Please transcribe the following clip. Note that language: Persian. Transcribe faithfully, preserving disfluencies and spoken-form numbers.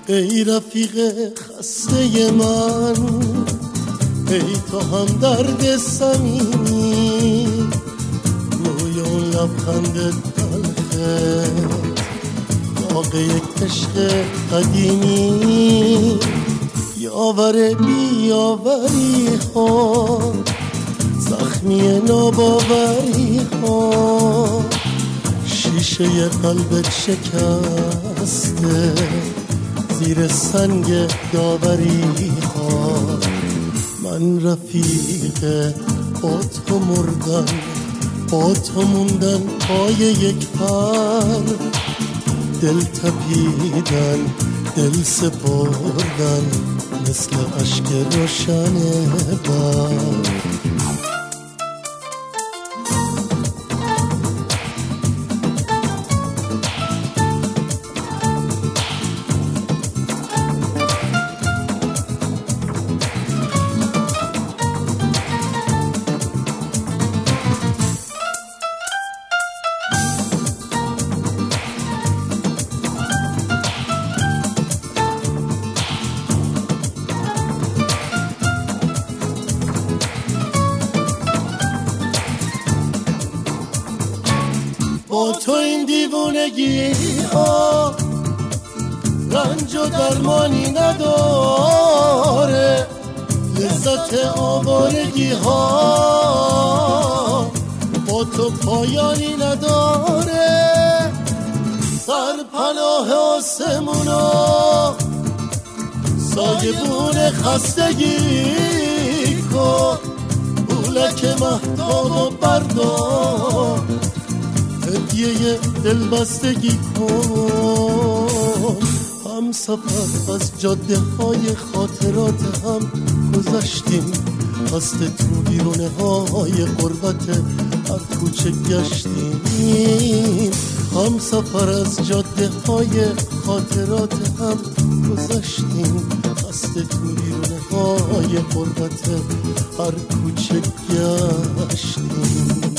ای رفیق خسته من، ای تو هم درد صمیمی، روی اون لبخند تلخه داغ یک عشق قدیمی. یاور بیاوری ها، زخمی ناباوری ها، شیشه قلبت شکسته زیر سنگ داوری ها. من رفیق با تو مردن، با تو موندن پای یک پر، دل تپیدن دل سپردن مثل اشک روشن برق. با تو این دیوونگی ها رنج و درمانی نداره، لذت آوارگی ها با تو پایانی نداره. سرپناه آسمونا سایبون خستگی کن، بولک مهتاب و بردار هدیه دلبستگی کن. هم سفر از جاده های خاطرات هم گذشتیم، قصد تو بیرونه های قربت هر کوچه گشتیم. هم سفر از جاده های خاطرات هم گذشتیم، قصد تو بیرونه های قربت هر کوچه گشتیم.